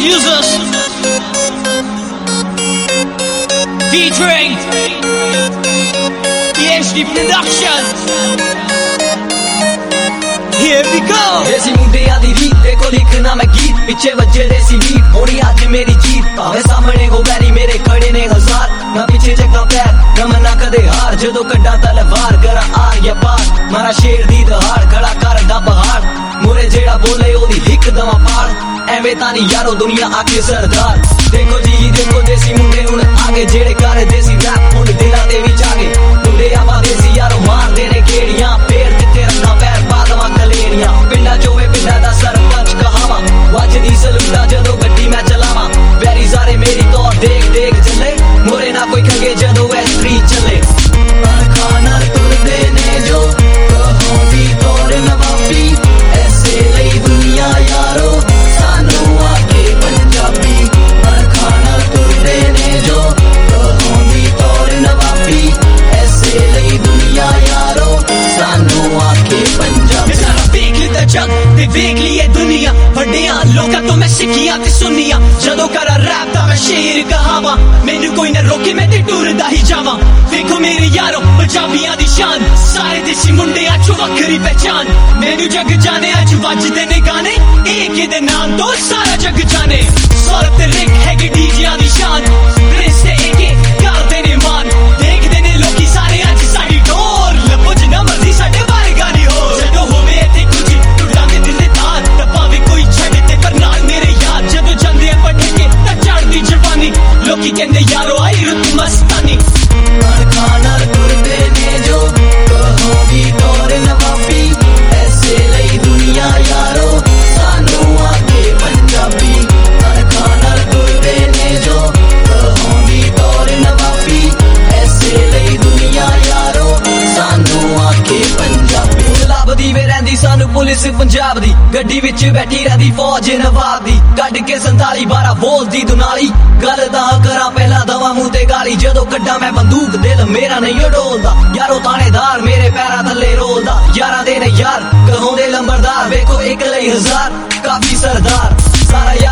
users featuring PhD Production. Here we go. देसी मुंडिया दी रीत देखो लिखना मैं गीत पिछे बजे देसी बीट होनी आज मेरी जीत भावे सामने गो बैरी मेरे खड़े ने हजार ना पीछे जगह पैर गम ना कदे हार जदों कड्डा तलवार करा आर या पार मारा शेर दी दहाड़ खड़ा कर दा पहाड़ मुरे जेड़ा बोले ओदी हिक दवा पाड़ एवें तानी यारो दुनिया आके सरदार देखो जी देखो देसी मुंडे हुण आगे जेड़े कर देसी रैप हुण दिला दे विच आगे मुंडे आवा देसी यारो मार देने केड़ियां पैर किते रखना पैर पादवा कलेरियां पिंडा जोवे पिंडा दा सरपंच कहावा वजदी सलूटा जदों गड्डी मैं चलावा वैरी सारे मेरी तो देख देख चले मोरे ना कोई खंगे जदों एंट्री चले खाना तुरदे ने जो कहोंदी तोर नवाबी ऐसे लई दुनिया यारो सानू आके पंजाबी खाना तुरदे ने जो कहोंदी तोर नवाबी ऐसे लई दुनिया यारो सानू आके पंजाबी जग ते वेख लिए दुनिया वड्डियां लोकां तो मैं सिखियां ते सुनियां जदों करा रैप दा मैं शेर कहावा मैनू कोई ना रोके मैं ते टुरदा ही जावां देखो मेरे यारो पंजाबियां दी शान सारे देसी मुंडियां चो वखरी पहचान मैनू जग जाने अज वजदे ने गाने एक दे नाम तो सारा जग जाने सौरभ ते रिक हैगे डीजेयां दी शान प्रिंस ते एके करदे ने मान देखदे ने लोकी सारे अज साडी डोर लब्बो जिन्ना मर्जी साडे बारे गाने हो जदों होवे इत्थे कुछ लोकी कहंदे यारो आई रुत मस्तानी खाना तुरदे ने जो कहोंदी तोर नवाबी ऐसे लई दुनिया यारो सानू आके पंजाबी खाना तुरदे ने जो कहोंदी तोर नवाबी ऐसे लई दुनिया यारो सानू आके पंजाबी लभदी वे रहिंदी सानू पुलिस पंजाब दी गड्डी विच बैठी रहिंदी फौज नवाब दी कढ के 47-12 बोलदी दुनाली गल दा करा पहला दवा मुंह ते गाली जदों कड्डा मैं बंदूक दिल मेरा नहीं डोलदा यारो थानेदार मेरे पैरां थल्ले रोलदा यारां दे ने यार कहोंदे लंबरदार वेखो एक लई हजार काफी सरदार सारा